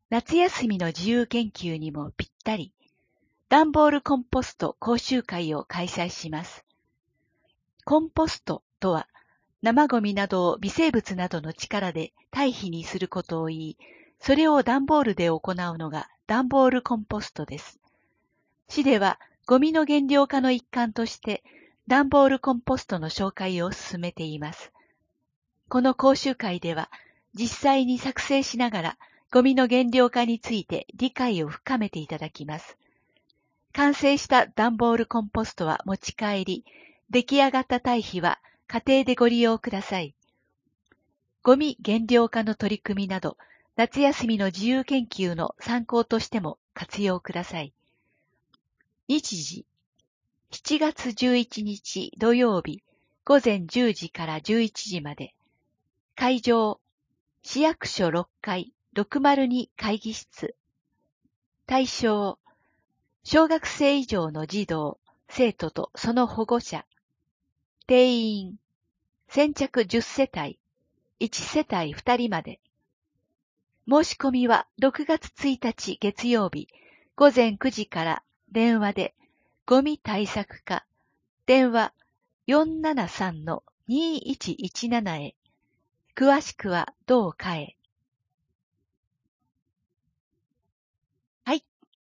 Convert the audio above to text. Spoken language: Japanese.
夏休みの自由研究にもぴったり、段ボールコンポスト講習会を開催します。コンポストとは、生ゴミなどを微生物などの力で堆肥にすることを言い、それを段ボールで行うのが段ボールコンポストです。市では、ゴミの減量化の一環として、段ボールコンポストの紹介を進めています。この講習会では、実際に作成しながら、ゴミの減量化について理解を深めていただきます。完成した段ボールコンポストは持ち帰り、出来上がった堆肥は家庭でご利用ください。ゴミ減量化の取り組みなど、夏休みの自由研究の参考としても活用ください。日時、7月11日土曜日午前10時から11時まで。会場、市役所6階602会議室。対象、小学生以上の児童、生徒とその保護者。定員、先着10世帯、1世帯2人まで。申し込みは6月1日月曜日午前9時から電話でゴミ対策課電話 473-2117 へ。詳しくは同課へ。